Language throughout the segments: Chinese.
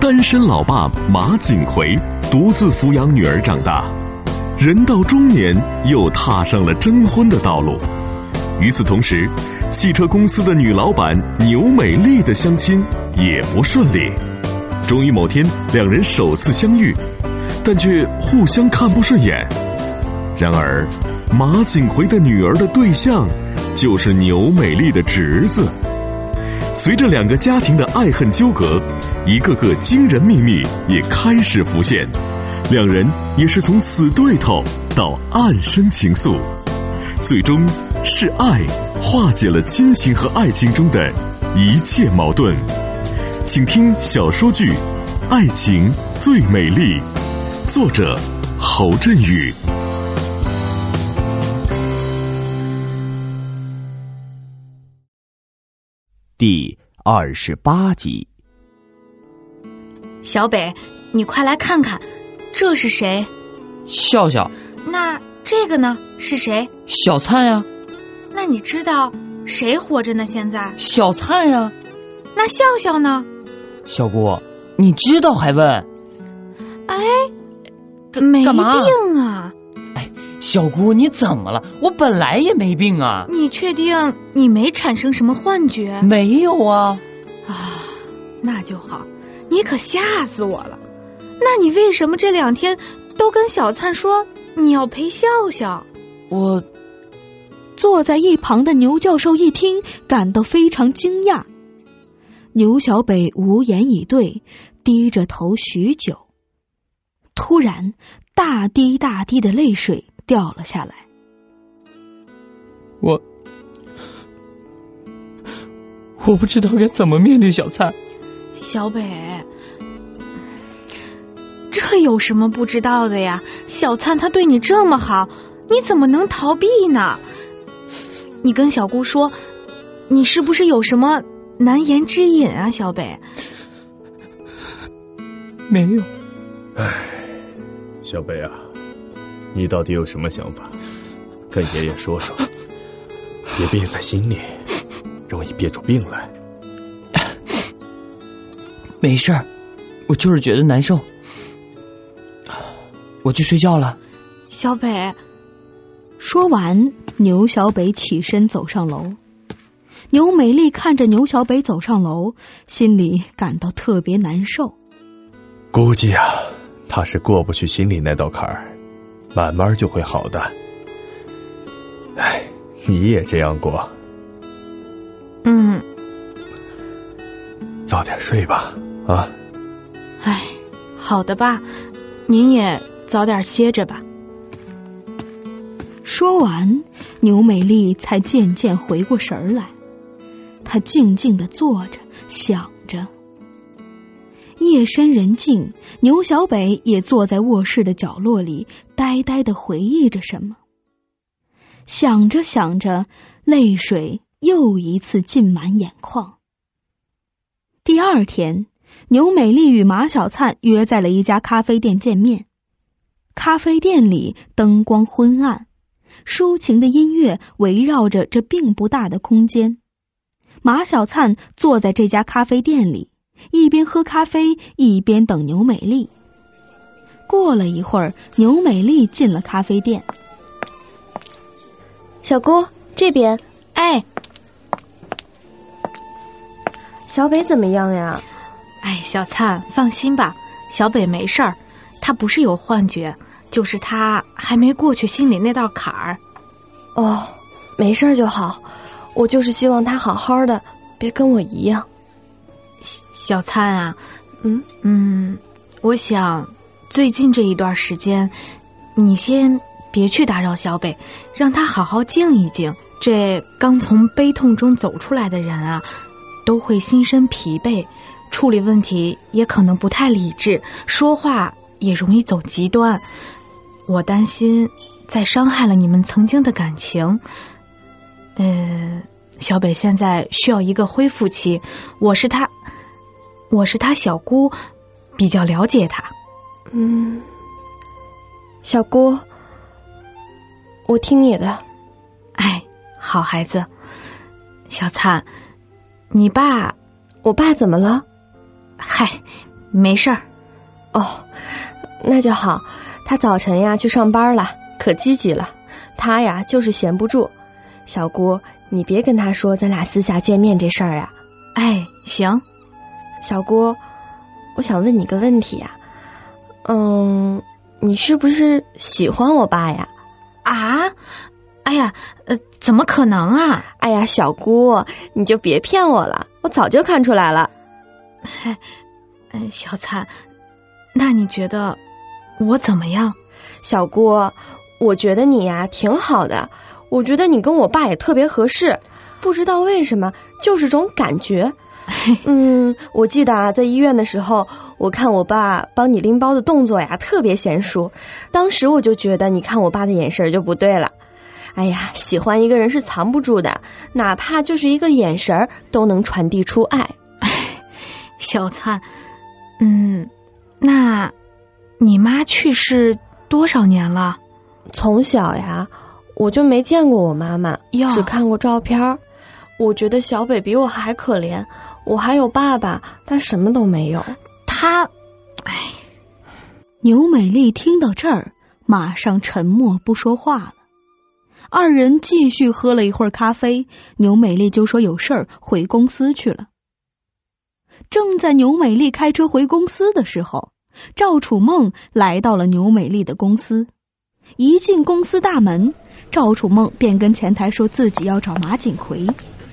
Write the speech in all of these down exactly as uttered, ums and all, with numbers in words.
单身老爸马景奎独自抚养女儿长大，人到中年又踏上了征婚的道路。与此同时，汽车公司的女老板牛美丽的相亲也不顺利。终于某天，两人首次相遇，但却互相看不顺眼。然而，马景奎的女儿的对象就是牛美丽的侄子。随着两个家庭的爱恨纠葛，一个个惊人秘密也开始浮现，两人也是从死对头到暗生情愫，最终是爱化解了亲情和爱情中的一切矛盾。请听小说剧《爱情最美丽》，作者侯振宇。 第二十八集。 小北，你快来看看，这是谁？ 笑笑。 那这个呢？是谁？ 小灿呀。 那你知道谁活着呢？现在？ 小灿呀。 那笑笑呢？ 小姑，你知道还问？ 哎，没干嘛病啊？ 哎，小姑你怎么了？我本来也没病啊。 你确定你没产生什么幻觉？ 没有啊。 啊，那就好，你可吓死我了。那你为什么这两天都跟小灿说你要陪笑笑？ 我…… 坐在一旁的牛教授一听，感到非常惊讶。牛小北无言以对，低着头许久。突然，大滴大滴的泪水掉了下来。 我……我不知道该怎么面对小灿。 小北，这有什么不知道的呀？小灿他对你这么好，你怎么能逃避呢？你跟小姑说，你是不是有什么难言之隐啊？小北， 没有。 唉，小北啊，你到底有什么想法？跟爷爷说说，别憋在心里，容易憋出病来。 没事儿，我就是觉得难受。我去睡觉了。 小北。 说完，牛小北起身走上楼。牛美丽看着牛小北走上楼，心里感到特别难受。 估计啊，他是过不去心里那道坎儿，慢慢就会好的。唉，你也这样过。 嗯。 早点睡吧，啊。 唉，好的吧，您也早点歇着吧。 说完，牛美丽才渐渐回过神来。她静静地坐着，想着。夜深人静，牛小北也坐在卧室的角落里，呆呆地回忆着什么。想着想着，泪水又一次浸满眼眶。第二天，牛美丽与马小灿约在了一家咖啡店见面。咖啡店里灯光昏暗，抒情的音乐围绕着这并不大的空间。马小灿坐在这家咖啡店里，一边喝咖啡一边等牛美丽。过了一会儿，牛美丽进了咖啡店。 小姑，这边。 哎， 小北怎么样呀？ 哎，小灿，放心吧，小北没事儿，他不是有幻觉，就是他还没过去心里那道坎儿。 哦，没事就好，我就是希望他好好的，别跟我一样。 小灿啊， 嗯嗯，我想最近这一段时间，你先别去打扰小北，让他好好静一静。这刚从悲痛中走出来的人啊，都会心生疲惫，处理问题也可能不太理智，说话也容易走极端。我担心再伤害了你们曾经的感情。呃，小北现在需要一个恢复期，我是他我是他小姑，比较了解他。 嗯，小姑，我听你的。 哎，好孩子。小灿，你爸…… 我爸怎么了？ 嗨， 没事儿。 哦，那就好。他早晨呀去上班了，可积极了。他呀就是闲不住。小姑，你别跟他说咱俩私下见面这事儿呀。 哎，行。 小姑，我想问你个问题呀。嗯，你是不是喜欢我爸呀？ 啊？哎呀，呃，怎么可能啊？ 哎呀，小姑，你就别骗我了，我早就看出来了。 哎，哎，小灿，那你觉得我怎么样？ 小姑，我觉得你呀挺好的，我觉得你跟我爸也特别合适，不知道为什么，就是种感觉。嗯，我记得啊，在医院的时候，我看我爸帮你拎包的动作呀，特别娴熟。当时我就觉得，你看我爸的眼神就不对了。哎呀，喜欢一个人是藏不住的，哪怕就是一个眼神都能传递出爱。 小灿，嗯，那你妈去世多少年了？ 从小呀，我就没见过我妈妈，只看过照片。我觉得小北比我还可怜，我还有爸爸，但什么都没有。 他，哎， 牛美丽听到这儿，马上沉默不说话了。二人继续喝了一会儿咖啡，牛美丽就说有事儿回公司去了。正在牛美丽开车回公司的时候，赵楚梦来到了牛美丽的公司。一进公司大门，赵楚梦便跟前台说自己要找马锦葵。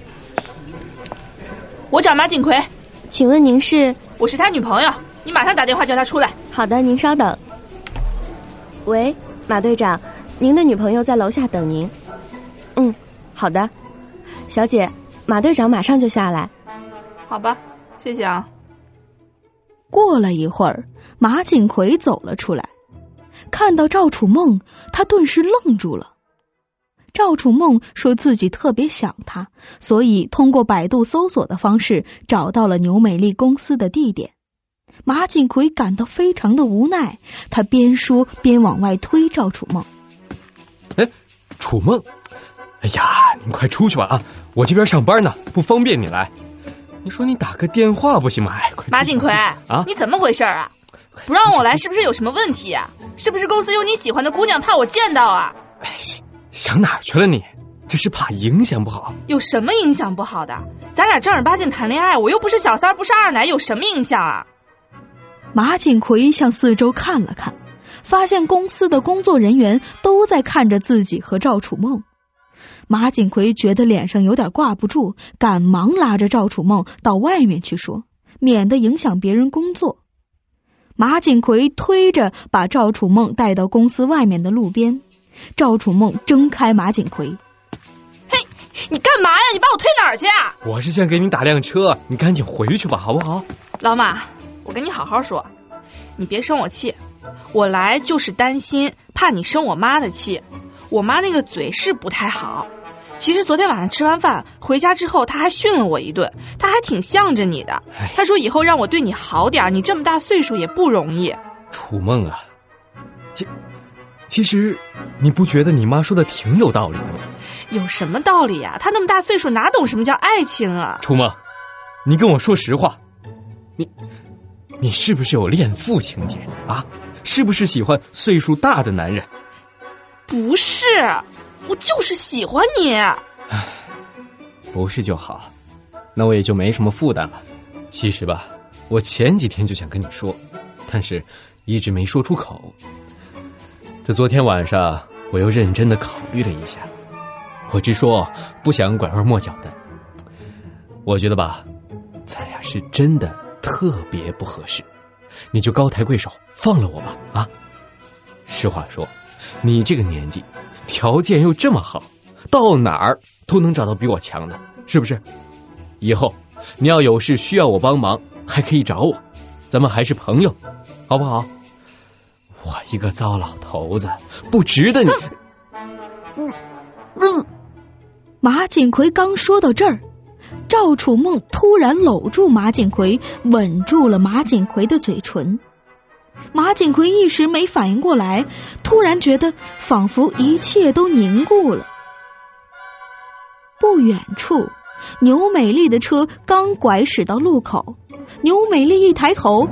我找马锦葵。 请问您是？ 我是他女朋友，你马上打电话叫他出来。 好的，您稍等。喂，马队长，您的女朋友在楼下等您。嗯，好的。小姐，马队长马上就下来。 好吧，谢谢啊。 过了一会儿，马锦葵走了出来，看到赵楚梦，他顿时愣住了。赵楚梦说自己特别想他，所以通过百度搜索的方式找到了牛美丽公司的地点。马锦葵感到非常的无奈，他边说边往外推赵楚梦。 哎，楚梦，哎呀，你快出去吧啊！我这边上班呢，不方便你来。你说你打个电话不行吗？哎，快！ 马锦葵啊，你怎么回事啊？不让我来是不是有什么问题啊？是不是公司有你喜欢的姑娘，怕我见到啊？ 哎，想哪儿去了你？这是怕影响不好。 有什么影响不好的？咱俩正儿八经谈恋爱，我又不是小三，不是二奶，有什么影响啊？ 马锦葵向四周看了看，发现公司的工作人员都在看着自己和赵楚梦。马锦葵觉得脸上有点挂不住，赶忙拉着赵楚梦到外面去说，免得影响别人工作。马锦葵推着把赵楚梦带到公司外面的路边。赵楚梦挣开马锦葵。 嘿，你干嘛呀？你把我推哪儿去啊？ 我是想给你打辆车，你赶紧回去吧，好不好？ 老马，我跟你好好说，你别生我气。我来就是担心，怕你生我妈的气。我妈那个嘴是不太好，其实昨天晚上吃完饭回家之后，她还训了我一顿，她还挺向着你的。她说以后让我对你好点，你这么大岁数也不容易。 楚梦啊，其其实你不觉得你妈说的挺有道理的吗？ 有什么道理呀？她那么大岁数哪懂什么叫爱情啊？ 楚梦，你跟我说实话，你你是不是有恋父情节啊？是不是喜欢岁数大的男人？ 不是，我就是喜欢你。 不是就好，那我也就没什么负担了。其实吧，我前几天就想跟你说，但是一直没说出口。这昨天晚上我又认真的考虑了一下，我直说不想拐弯抹角的。我觉得吧，咱俩是真的特别不合适，你就高抬贵手放了我吧啊！实话说，你这个年纪，条件又这么好，到哪儿都能找到比我强的，是不是？以后你要有事需要我帮忙，还可以找我，咱们还是朋友，好不好？我一个糟老头子，不值得你。 嗯嗯。马锦葵刚说到这儿，赵楚梦突然搂住马锦葵，吻住了马锦葵的嘴唇。马锦葵一时没反应过来，突然觉得仿佛一切都凝固了。不远处，牛美丽的车刚拐驶到路口，牛美丽一抬头，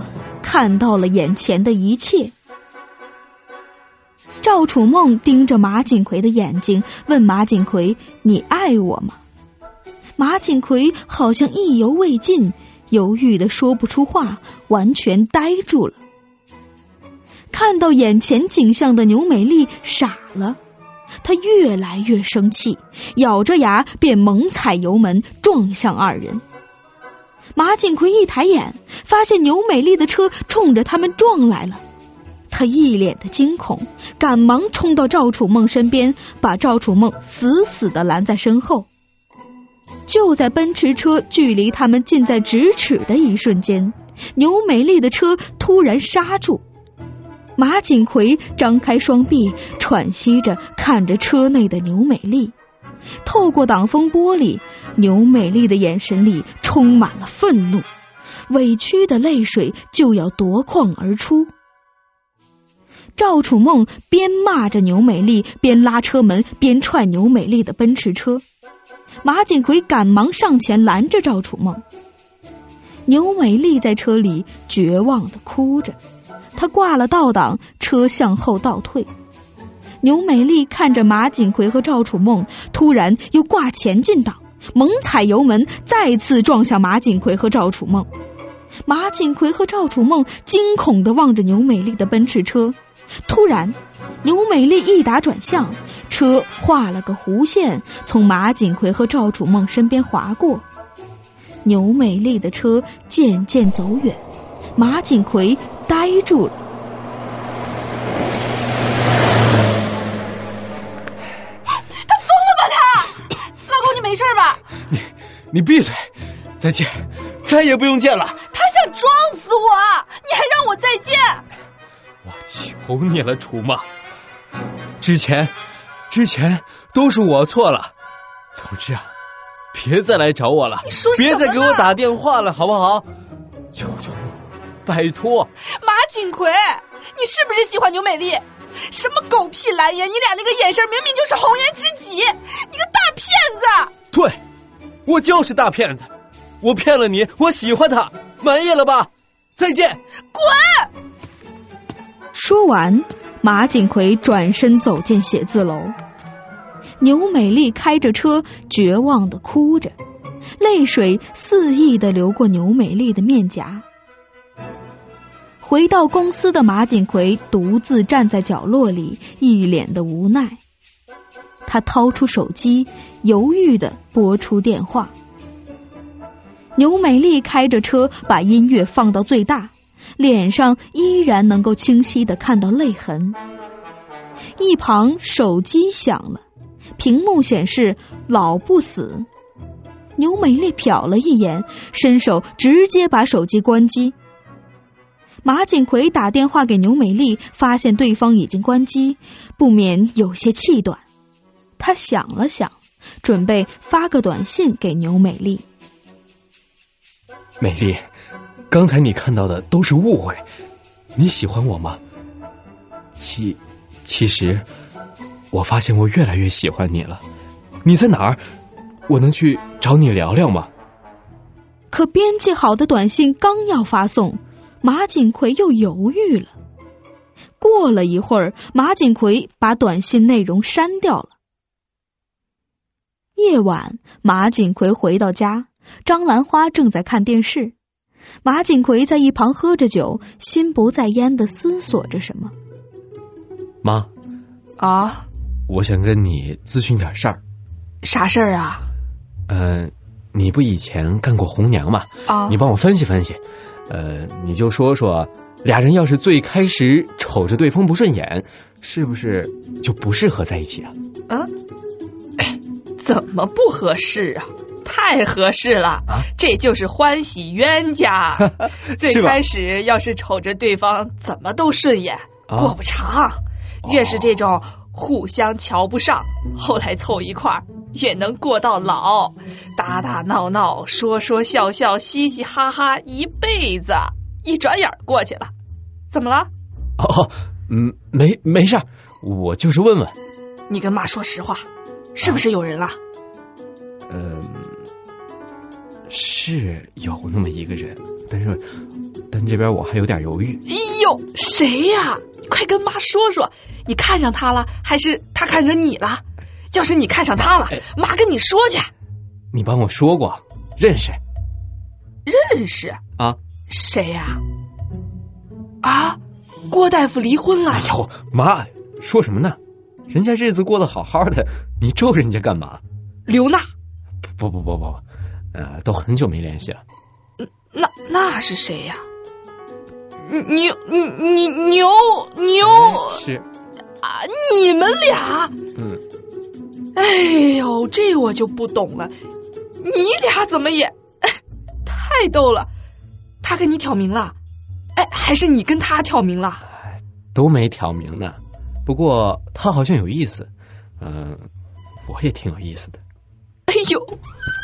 看到了眼前的一切。赵楚梦盯着马锦葵的眼睛，问马锦葵：“你爱我吗？”马锦葵好像意犹未尽，犹豫的说不出话，完全呆住了。看到眼前景象的牛美丽傻了，她越来越生气，咬着牙便猛踩油门撞向二人。马锦葵一抬眼，发现牛美丽的车冲着他们撞来了，他一脸的惊恐，赶忙冲到赵楚梦身边，把赵楚梦死死地拦在身后。就在奔驰车距离他们近在咫尺的一瞬间，牛美丽的车突然刹住。马锦葵张开双臂，喘息着看着车内的牛美丽。透过挡风玻璃，牛美丽的眼神里充满了愤怒，委屈的泪水就要夺眶而出。赵楚梦边骂着牛美丽，边拉车门，边踹牛美丽的奔驰车。马锦葵赶忙上前拦着赵楚梦。牛美丽在车里绝望地哭着，她挂了倒档，车向后倒退。牛美丽看着马锦葵和赵楚梦，突然又挂前进档，猛踩油门，再次撞向马锦葵和赵楚梦。马锦葵和赵楚梦惊恐地望着牛美丽的奔驰车。突然，牛美丽一打转向，车画了个弧线，从马锦葵和赵楚梦身边划过。牛美丽的车渐渐走远，马锦葵呆住了。 他疯了吧他！老公，你没事吧？ 你你闭嘴！再见，再也不用见了。 他想撞死我，你还让我再见？ 我求你了，楚梦。之前，之前都是我错了。总之啊，别再来找我了。 你说什么呢？ 别再给我打电话了，好不好？求求你，拜托。 马锦葵，你是不是喜欢牛美丽？什么狗屁蓝颜，你俩那个眼神明明就是红颜知己，你个大骗子！ 对，我就是大骗子，我骗了你，我喜欢他，满意了吧？再见。 滚！ 说完，马锦葵转身走进写字楼。牛美丽开着车，绝望地哭着，泪水肆意地流过牛美丽的面颊。回到公司的马锦葵独自站在角落里，一脸的无奈。他掏出手机，犹豫地拨出电话。牛美丽开着车，把音乐放到最大，脸上依然能够清晰地看到泪痕。一旁手机响了，屏幕显示老不死。牛美丽瞟了一眼，伸手直接把手机关机。马锦葵打电话给牛美丽，发现对方已经关机，不免有些气短。他想了想，准备发个短信给牛美丽。 美丽，刚才你看到的都是误会，你喜欢我吗？其其实我发现我越来越喜欢你了。你在哪儿？我能去找你聊聊吗？ 可编辑好的短信刚要发送，马锦葵又犹豫了。过了一会儿，马锦葵把短信内容删掉了。夜晚，马锦葵回到家，张兰花正在看电视。马锦葵在一旁喝着酒，心不在焉地思索着什么。 妈， 啊， 我想跟你咨询点事儿。 啥事儿啊？ 呃，你不以前干过红娘吗？ 啊， 你帮我分析分析。呃，你就说说，俩人要是最开始瞅着对方不顺眼，是不是就不适合在一起啊？ 嗯，哎，怎么不合适啊？太合适了，啊，这就是欢喜冤家。最开始要是瞅着对方怎么都顺眼，啊，过不长，越是这种互相瞧不上，后来凑一块儿越能过到老，打打闹闹，说说笑笑，嘻嘻哈哈，一辈子一转眼过去了。怎么了？ 哦，嗯，没没事，我就是问问。 你跟妈说实话，是不是有人了？ 嗯， 是有那么一个人，但是但这边我还有点犹豫。 哎呦，谁呀？你快跟妈说说，你看上他了，还是他看上你了？要是你看上他了，妈跟你说去。 你帮我说过，认识？ 认识啊？ 谁呀？啊，郭大夫离婚了。 哎呦，妈，说什么呢？人家日子过得好好的，你咒人家干嘛？ 刘娜。 不不不不，呃，都很久没联系了。 那那是谁呀？牛你你牛牛是啊，你们俩？ 嗯。 哎呦，这我就不懂了，你俩怎么也太逗了？他跟你挑明了？哎，还是你跟他挑明了？ 都没挑明呢，不过他好像有意思，嗯、呃，我也挺有意思的。 哎呦！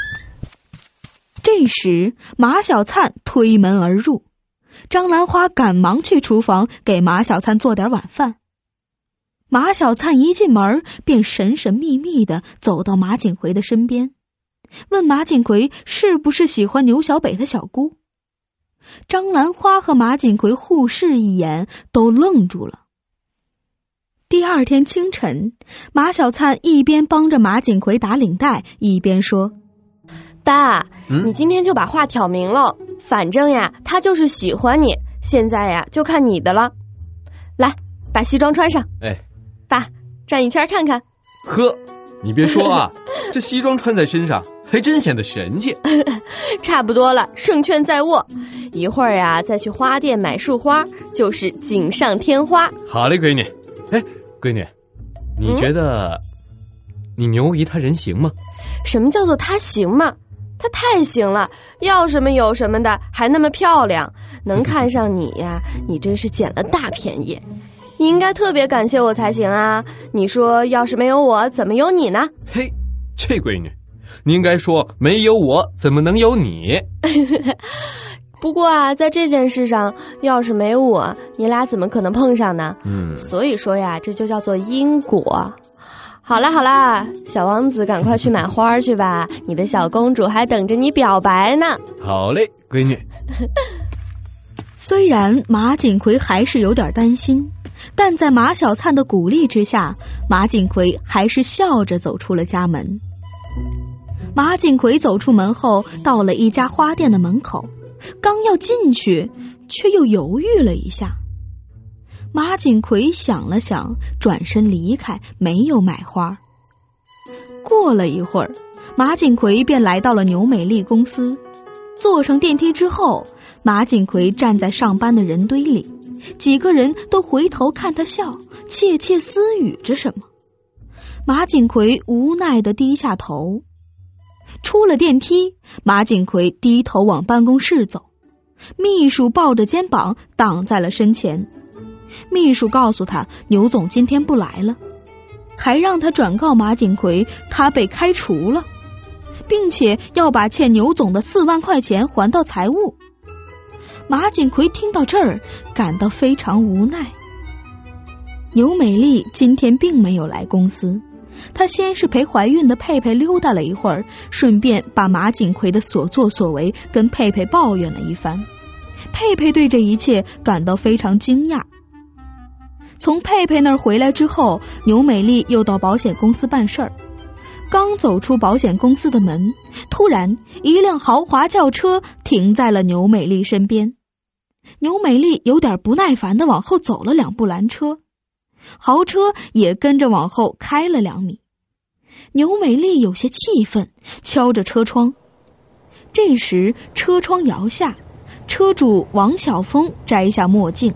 这时马小灿推门而入，张兰花赶忙去厨房给马小灿做点晚饭。马小灿一进门便神神秘秘地走到马景奎的身边，问马景奎是不是喜欢牛小北的小姑。张兰花和马景奎互视一眼，都愣住了。第二天清晨，马小灿一边帮着马景奎打领带，一边说： 爸、 嗯、 你今天就把话挑明了，反正呀他就是喜欢你，现在呀就看你的了。来，把西装穿上。 哎， 爸，转一圈看看。 呵，你别说啊，这西装穿在身上还真显得神气。 差不多了，胜券在握，一会儿呀再去花店买束花，就是锦上添花。 好嘞，闺女。哎，闺女，你觉得、嗯、你牛姨她人行吗？ 什么叫做她行吗？她太行了，要什么有什么的，还那么漂亮，能看上你呀，你真是捡了大便宜。你应该特别感谢我才行啊！你说要是没有我，怎么有你呢？ 嘿，这闺女，你应该说没有我，怎么能有你？ 不过啊，在这件事上，要是没我，你俩怎么可能碰上呢？ 嗯， 所以说呀，这就叫做因果。好啦好啦，小王子，赶快去买花去吧，你的小公主还等着你表白呢。 好嘞，闺女。 虽然马景奎还是有点担心，但在马小灿的鼓励之下，马景奎还是笑着走出了家门。马景奎走出门后，到了一家花店的门口，刚要进去，却又犹豫了一下。马景奎想了想，转身离开，没有买花。过了一会儿，马景奎便来到了牛美丽公司。坐上电梯之后，马景奎站在上班的人堆里，几个人都回头看他笑，窃窃私语着什么。马景奎无奈地低下头。出了电梯，马景奎低头往办公室走，秘书抱着肩膀挡在了身前。秘书告诉他牛总今天不来了，还让他转告马景奎他被开除了，并且要把欠牛总的四万块钱还到财务。马景奎听到这儿，感到非常无奈。牛美丽今天并没有来公司，她先是陪怀孕的佩佩溜达了一会儿，顺便把马景奎的所作所为跟佩佩抱怨了一番。佩佩对这一切感到非常惊讶。从佩佩那儿回来之后，牛美丽又到保险公司办事儿。刚走出保险公司的门，突然一辆豪华轿车停在了牛美丽身边。牛美丽有点不耐烦地往后走了两步拦车，豪车也跟着往后开了两米。牛美丽有些气愤，敲着车窗。这时车窗摇下，车主王晓峰摘下墨镜。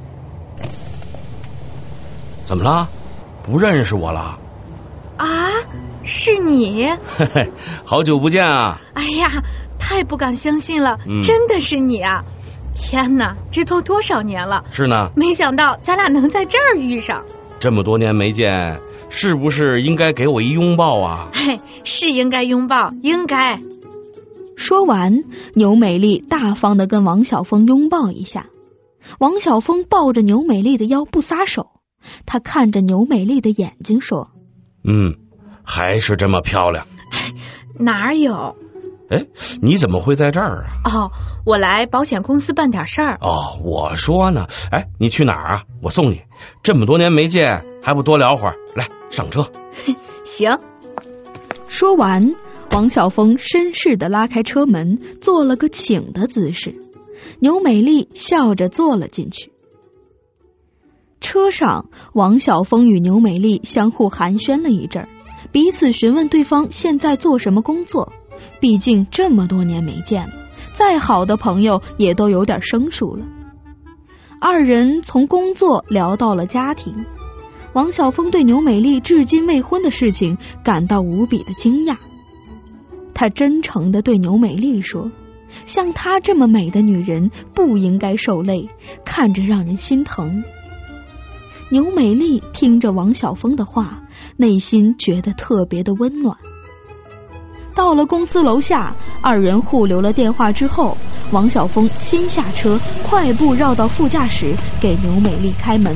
怎么了？不认识我了？ 啊，是你？ 嘿嘿，好久不见啊！ 哎呀，太不敢相信了， 嗯、 真的是你啊！天哪，这都多少年了？ 是呢， 没想到咱俩能在这儿遇上。 这么多年没见，是不是应该给我一拥抱啊？ 嘿，是应该拥抱，应该。 说完，牛美丽大方地跟王晓峰拥抱一下。王晓峰抱着牛美丽的腰不撒手，他看着牛美丽的眼睛说： 嗯，还是这么漂亮。 哪有？ 哎，你怎么会在这儿啊？ 哦，我来保险公司办点事儿。 哦，我说呢，哎，你去哪儿啊？我送你。这么多年没见，还不多聊会儿？来，上车。 行。 说完，王晓峰绅士地拉开车门，做了个请的姿势。牛美丽笑着坐了进去。车上，王晓峰与牛美丽相互寒暄了一阵儿，彼此询问对方现在做什么工作。毕竟这么多年没见了，再好的朋友也都有点生疏了。二人从工作聊到了家庭，王晓峰对牛美丽至今未婚的事情感到无比的惊讶。他真诚地对牛美丽说，像她这么美的女人不应该受累，看着让人心疼。牛美丽听着王晓峰的话，内心觉得特别的温暖。到了公司楼下，二人互留了电话之后，王晓峰先下车，快步绕到副驾驶，给牛美丽开门。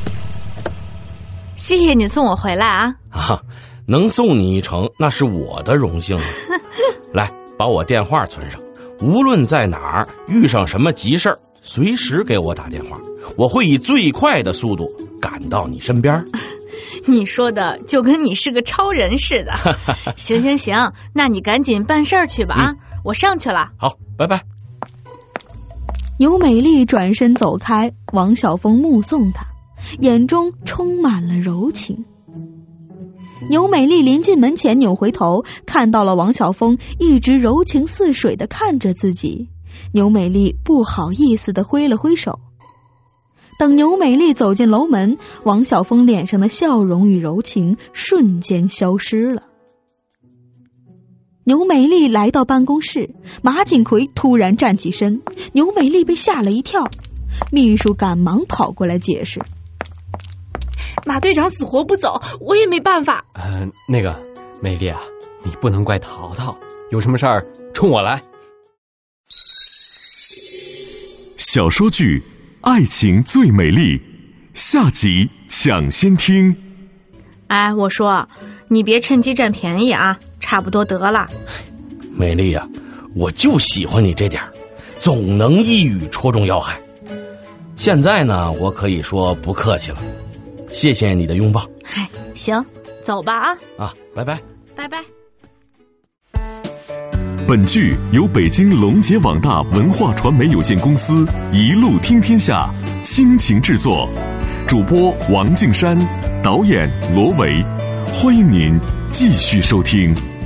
谢谢你送我回来啊！ 啊，能送你一程，那是我的荣幸。来，把我电话存上，无论在哪儿遇上什么急事儿，随时给我打电话，我会以最快的速度赶到你身边。 你说的就跟你是个超人似的。行行行，那你赶紧办事儿去吧啊、嗯！我上去了。 好，拜拜。 牛美丽转身走开，王晓峰目送她，眼中充满了柔情。牛美丽临近门前扭回头，看到了王晓峰一直柔情似水地看着自己。牛美丽不好意思地挥了挥手。等牛美丽走进楼门，王晓峰脸上的笑容与柔情瞬间消失了。牛美丽来到办公室，马锦奎突然站起身，牛美丽被吓了一跳，秘书赶忙跑过来解释： 马队长死活不走，我也没办法。 呃，那个美丽啊，你不能怪淘淘，有什么事儿冲我来。 小说剧爱情最美丽，下集抢先听。 哎，我说你别趁机占便宜啊，差不多得了。 美丽呀、啊，我就喜欢你这点儿，总能一语戳中要害。现在呢，我可以说不客气了，谢谢你的拥抱。 嗨，行，走吧啊。 啊，拜拜。 拜拜。 本剧由北京龙杰网大文化传媒有限公司一路听天下倾情制作，主播王敬山，导演罗维。欢迎您继续收听。